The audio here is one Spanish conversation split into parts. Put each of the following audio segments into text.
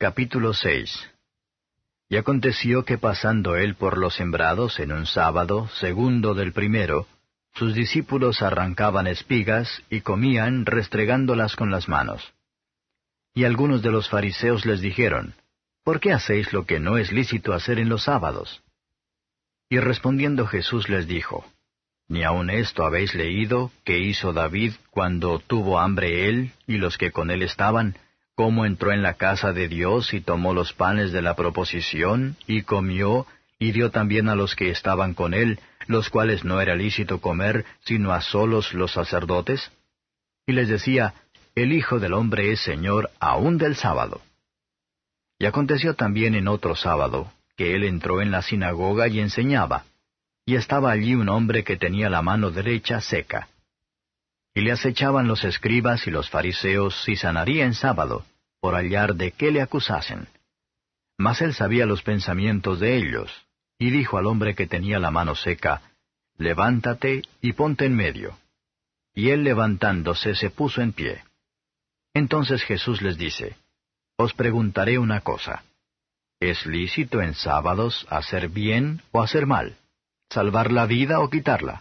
Capítulo 6. Y aconteció que pasando él por los sembrados en un sábado, segundo del primero, sus discípulos arrancaban espigas y comían restregándolas con las manos. Y algunos de los fariseos les dijeron, ¿por qué hacéis lo que no es lícito hacer en los sábados? Y respondiendo Jesús les dijo, ¿ni aun esto habéis leído que hizo David cuando tuvo hambre él y los que con él estaban, cómo entró en la casa de Dios y tomó los panes de la proposición, y comió, y dio también a los que estaban con él, los cuales no era lícito comer, sino a solos los sacerdotes? Y les decía, el Hijo del Hombre es Señor aun del sábado. Y aconteció también en otro sábado, que él entró en la sinagoga y enseñaba, y estaba allí un hombre que tenía la mano derecha seca. Y le acechaban los escribas y los fariseos si sanaría en sábado, por hallar de qué le acusasen. Mas él sabía los pensamientos de ellos, y dijo al hombre que tenía la mano seca, levántate y ponte en medio. Y él levantándose se puso en pie. Entonces Jesús les dice, os preguntaré una cosa. ¿Es lícito en sábados hacer bien o hacer mal? ¿Salvar la vida o quitarla?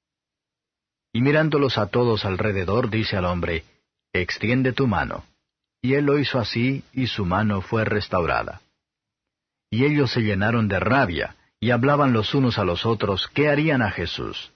Y mirándolos a todos alrededor, dice al hombre, extiende tu mano. Y él lo hizo así, y su mano fue restaurada. Y ellos se llenaron de rabia, y hablaban los unos a los otros qué harían a Jesús.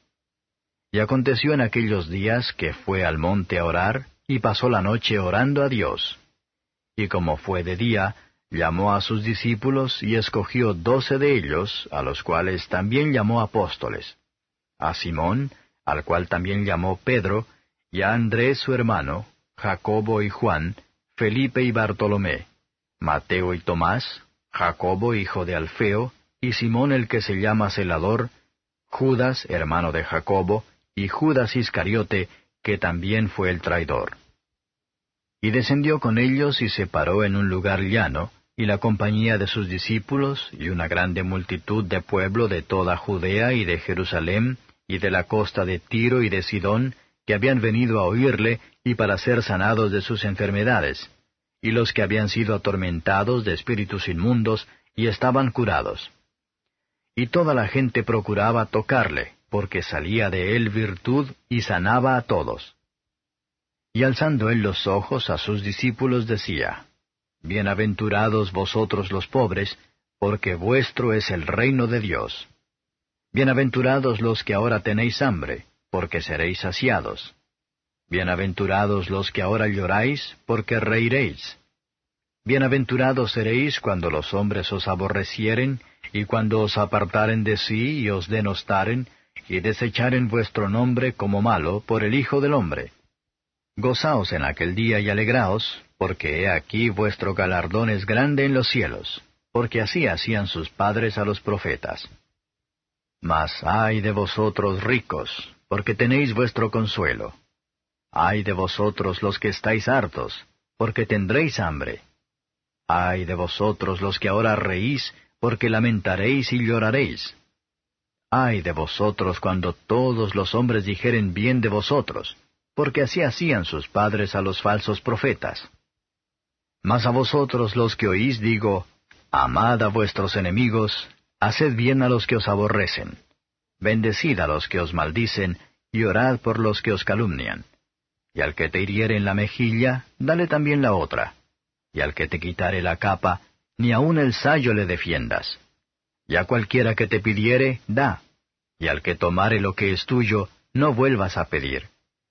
Y aconteció en aquellos días que fue al monte a orar, y pasó la noche orando a Dios. Y como fue de día, llamó a sus discípulos, y escogió 12 de ellos, a los cuales también llamó apóstoles. A Simón, al cual también llamó Pedro, y a Andrés su hermano, Jacobo y Juan, Felipe y Bartolomé, Mateo y Tomás, Jacobo hijo de Alfeo, y Simón el que se llama Celador, Judas hermano de Jacobo, y Judas Iscariote, que también fue el traidor. Y descendió con ellos y se paró en un lugar llano, y la compañía de sus discípulos, y una grande multitud de pueblo de toda Judea y de Jerusalén, y de la costa de Tiro y de Sidón, que habían venido a oírle, y para ser sanados de sus enfermedades, y los que habían sido atormentados de espíritus inmundos, y estaban curados. Y toda la gente procuraba tocarle, porque salía de él virtud, y sanaba a todos. Y alzando él los ojos a sus discípulos decía, bienaventurados vosotros los pobres, porque vuestro es el reino de Dios. Bienaventurados los que ahora tenéis hambre, porque seréis saciados. Bienaventurados los que ahora lloráis, porque reiréis. Bienaventurados seréis cuando los hombres os aborrecieren, y cuando os apartaren de sí y os denostaren, y desecharen vuestro nombre como malo por el Hijo del Hombre. Gozaos en aquel día y alegraos, porque he aquí vuestro galardón es grande en los cielos, porque así hacían sus padres a los profetas. Mas ay de vosotros ricos, porque tenéis vuestro consuelo. Ay de vosotros los que estáis hartos, porque tendréis hambre. Ay de vosotros los que ahora reís, porque lamentaréis y lloraréis. Ay de vosotros cuando todos los hombres dijeren bien de vosotros, porque así hacían sus padres a los falsos profetas. Mas a vosotros los que oís digo, amad a vuestros enemigos, haced bien a los que os aborrecen, bendecid a los que os maldicen, y orad por los que os calumnian. Y al que te hiriere en la mejilla, dale también la otra. Y al que te quitare la capa, ni aun el sayo le defiendas. Y a cualquiera que te pidiere, da. Y al que tomare lo que es tuyo, no vuelvas a pedir.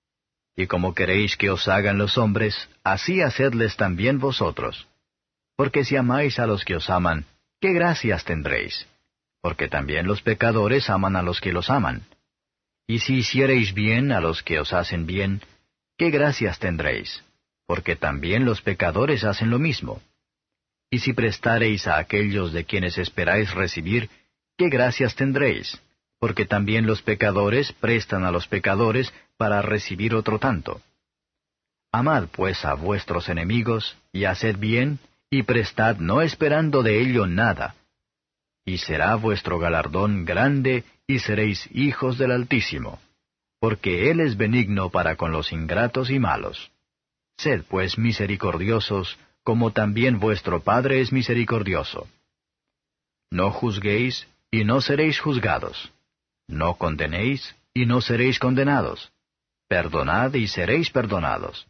Y como queréis que os hagan los hombres, así hacedles también vosotros. Porque si amáis a los que os aman, ¿qué gracias tendréis? Porque también los pecadores aman a los que los aman. Y si hiciereis bien a los que os hacen bien, ¿qué gracias tendréis? Porque también los pecadores hacen lo mismo. Y si prestareis a aquellos de quienes esperáis recibir, ¿qué gracias tendréis? Porque también los pecadores prestan a los pecadores para recibir otro tanto. Amad pues a vuestros enemigos, y haced bien, y prestad no esperando de ello nada. Y será vuestro galardón grande, y seréis hijos del Altísimo, porque Él es benigno para con los ingratos y malos. Sed pues misericordiosos, como también vuestro Padre es misericordioso. No juzguéis, y no seréis juzgados. No condenéis, y no seréis condenados. Perdonad, y seréis perdonados.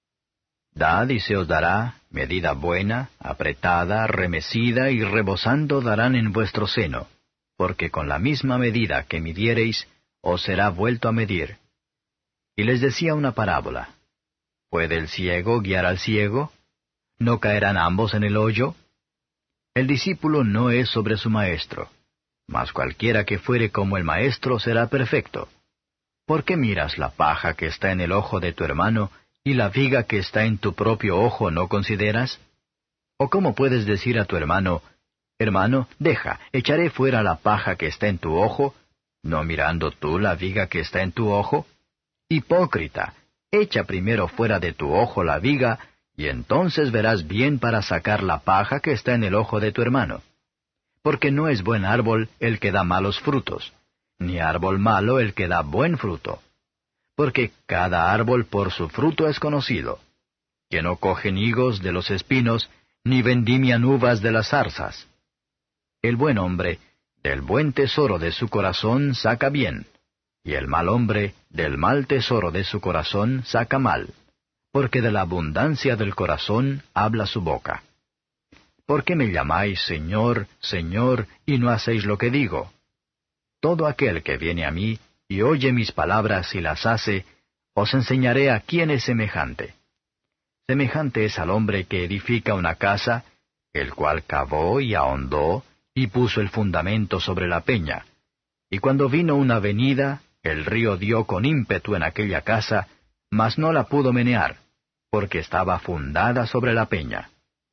Dad, y se os dará, medida buena, apretada, remecida y rebosando darán en vuestro seno, porque con la misma medida que midiereis, os será vuelto a medir. Y les decía una parábola. ¿Puede el ciego guiar al ciego? ¿No caerán ambos en el hoyo? El discípulo no es sobre su maestro, mas cualquiera que fuere como el maestro será perfecto. ¿Por qué miras la paja que está en el ojo de tu hermano, y la viga que está en tu propio ojo no consideras? ¿O cómo puedes decir a tu hermano, Hermano, deja, echaré fuera la paja que está en tu ojo, no mirando tú la viga que está en tu ojo? Hipócrita, echa primero fuera de tu ojo la viga, y entonces verás bien para sacar la paja que está en el ojo de tu hermano. Porque no es buen árbol el que da malos frutos, ni árbol malo el que da buen fruto. Porque cada árbol por su fruto es conocido. Que no cogen higos de los espinos, ni vendimian uvas de las zarzas. El buen hombre, del buen tesoro de su corazón saca bien, y el mal hombre, del mal tesoro de su corazón saca mal, porque de la abundancia del corazón habla su boca. ¿Por qué me llamáis Señor, Señor, y no hacéis lo que digo? Todo aquel que viene a mí, y oye mis palabras y las hace, os enseñaré a quién es semejante. Semejante es al hombre que edifica una casa, el cual cavó y ahondó, y puso el fundamento sobre la peña. Y cuando vino una venida, el río dio con ímpetu en aquella casa, mas no la pudo menear, porque estaba fundada sobre la peña.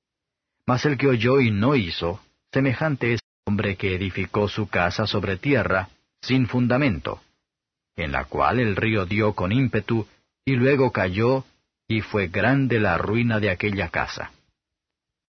Mas el que oyó y no hizo, semejante es al hombre que edificó su casa sobre tierra, sin fundamento, en la cual el río dio con ímpetu, y luego cayó, y fue grande la ruina de aquella casa.